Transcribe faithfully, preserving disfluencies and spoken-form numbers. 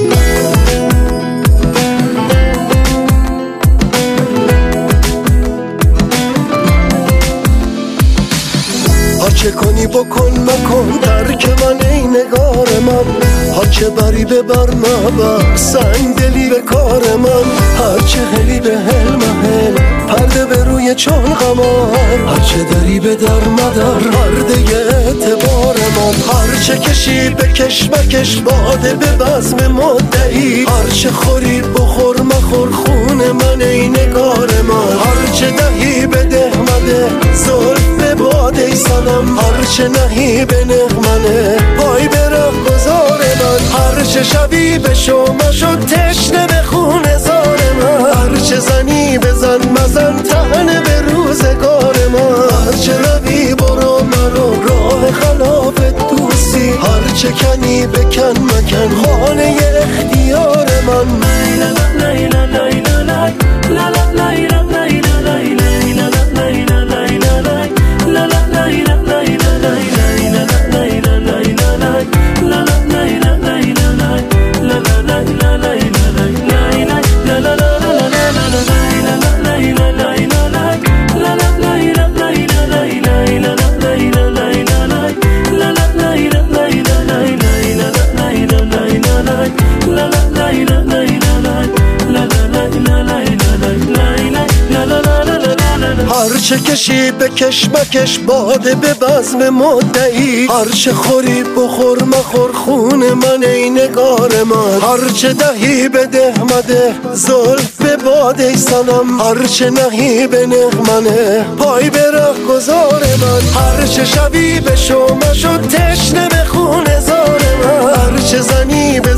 چه کنی بکن مکن ترک من ای نگار من، ها چه بری ببر مبر سنگ دلی به کار من، هر چه هلی به هل محل پرده به روی چون قمار، هر چه دری به در مدر پرده اعتبار من، هر چه کشی بکش مکش باده به بزم مدعی، هر چه خوری بخور مخور خون من ای نگار من، هر چه دهی بده مده زلف به باده ای سنم، هر چه نهی به نغمنه پای به ره گذار من، هر چه شبی به شما شد تشنه به خون زار من، هر چه زنی بزن مزن تنه به روزگار من، هر چه روی برو مرو راه خلاف دوستی، هر چه کنی بکن مکن خانه اختیار من. لیلا لیلا لیلا لیلا لیلا لیلا هر چه کشی بکش مکش باده به بزم مدعی، هر چه خوری بخور مخور خون من ای نگار من، هر چه دهی بده مده زلف به باده ای سنم، هر چه نهی به نغمنه پای به ره گذار من، هر چه شبی به شما شد تشنه به خون زار من، هر چه زنی به